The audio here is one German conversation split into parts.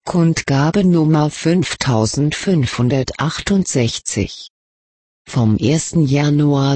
Kundgabe Nummer 5568 vom 1. Januar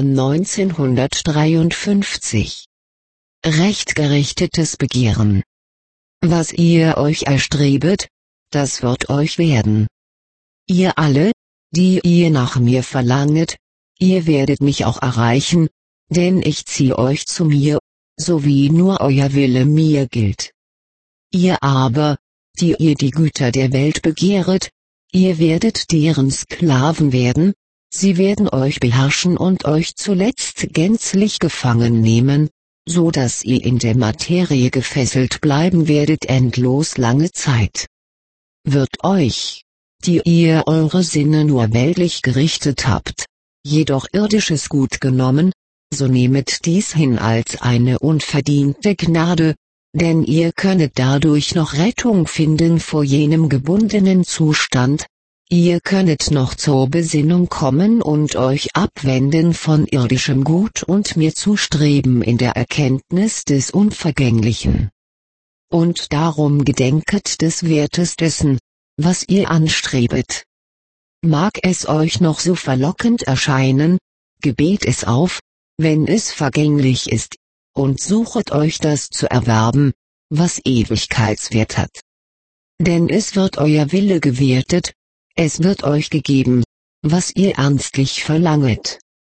1953. Rechtgerichtetes Begehren. Was ihr euch erstrebet, das wird euch werden. Ihr alle, die ihr nach mir verlanget, ihr werdet mich auch erreichen, denn ich ziehe euch zu mir, so wie nur euer Wille mir gilt. Ihr aber, die ihr die Güter der Welt begehret, ihr werdet deren Sklaven werden, sie werden euch beherrschen und euch zuletzt gänzlich gefangen nehmen, so dass ihr in der Materie gefesselt bleiben werdet endlos lange Zeit. Wird euch, die ihr eure Sinne nur weltlich gerichtet habt, jedoch irdisches Gut genommen, so nehmet dies hin als eine unverdiente Gnade, denn ihr könnet dadurch noch Rettung finden vor jenem gebundenen Zustand, ihr könnet noch zur Besinnung kommen und euch abwenden von irdischem Gut und mir zustreben in der Erkenntnis des Unvergänglichen. Und darum gedenket des Wertes dessen, was ihr anstrebet. Mag es euch noch so verlockend erscheinen, gebet es auf, wenn es vergänglich ist, und suchet euch das zu erwerben, was Ewigkeitswert hat. Denn es wird euer Wille gewertet, es wird euch gegeben, was ihr ernstlich verlanget.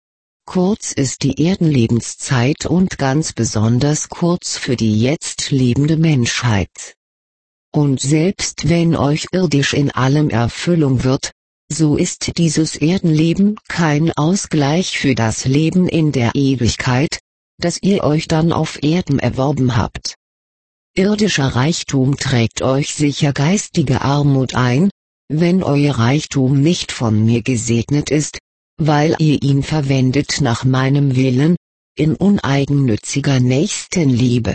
Kurz ist die Erdenlebenszeit und ganz besonders kurz für die jetzt lebende Menschheit. Und selbst wenn euch irdisch in allem Erfüllung wird, so ist dieses Erdenleben kein Ausgleich für das Leben in der Ewigkeit, das ihr euch dann auf Erden erworben habt. Irdischer Reichtum trägt euch sicher geistige Armut ein, wenn euer Reichtum nicht von mir gesegnet ist, weil ihr ihn verwendet nach meinem Willen, in uneigennütziger Nächstenliebe.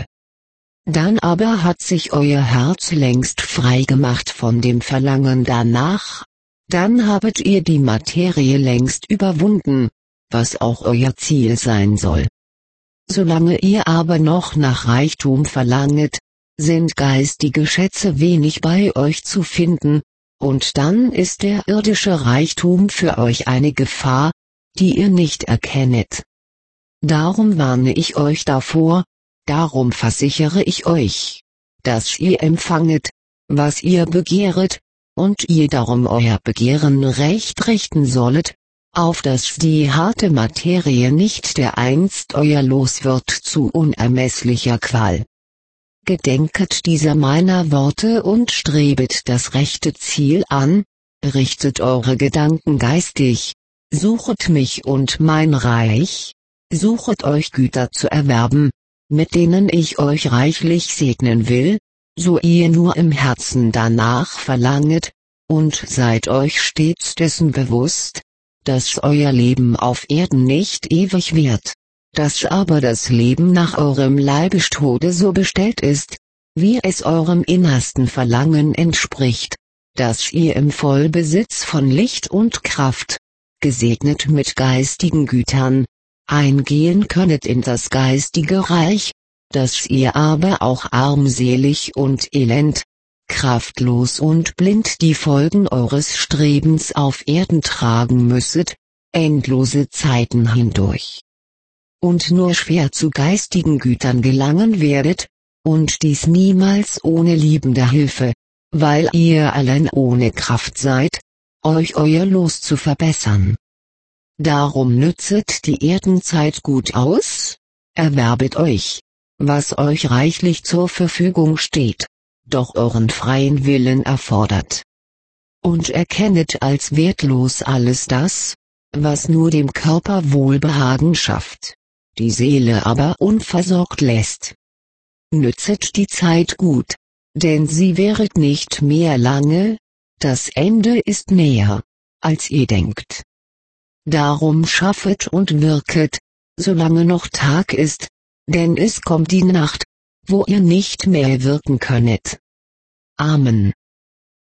Dann aber hat sich euer Herz längst frei gemacht von dem Verlangen danach, dann habet ihr die Materie längst überwunden, was auch euer Ziel sein soll. Solange ihr aber noch nach Reichtum verlanget, sind geistige Schätze wenig bei euch zu finden, und dann ist der irdische Reichtum für euch eine Gefahr, die ihr nicht erkennet. Darum warne ich euch davor, darum versichere ich euch, dass ihr empfanget, was ihr begehret, und ihr darum euer Begehren recht richten sollet, auf dass die harte Materie nicht dereinst euer Los wird zu unermesslicher Qual. Gedenket dieser meiner Worte und strebet das rechte Ziel an, richtet eure Gedanken geistig, suchet mich und mein Reich, suchet euch Güter zu erwerben, mit denen ich euch reichlich segnen will, so ihr nur im Herzen danach verlanget, und seid euch stets dessen bewusst, dass euer Leben auf Erden nicht ewig wird, dass aber das Leben nach eurem Leibestode so bestellt ist, wie es eurem innersten Verlangen entspricht, dass ihr im Vollbesitz von Licht und Kraft, gesegnet mit geistigen Gütern, eingehen könnet in das geistige Reich, dass ihr aber auch armselig und elend, kraftlos und blind die Folgen eures Strebens auf Erden tragen müsset, endlose Zeiten hindurch. Und nur schwer zu geistigen Gütern gelangen werdet, und dies niemals ohne liebende Hilfe, weil ihr allein ohne Kraft seid, euch euer Los zu verbessern. Darum nützet die Erdenzeit gut aus, erwerbet euch, was euch reichlich zur Verfügung steht, doch euren freien Willen erfordert. Und erkennet als wertlos alles das, was nur dem Körper Wohlbehagen schafft, die Seele aber unversorgt lässt. Nützet die Zeit gut, denn sie währet nicht mehr lange, das Ende ist näher, als ihr denkt. Darum schaffet und wirket, solange noch Tag ist, denn es kommt die Nacht, wo ihr nicht mehr wirken könnet. Amen.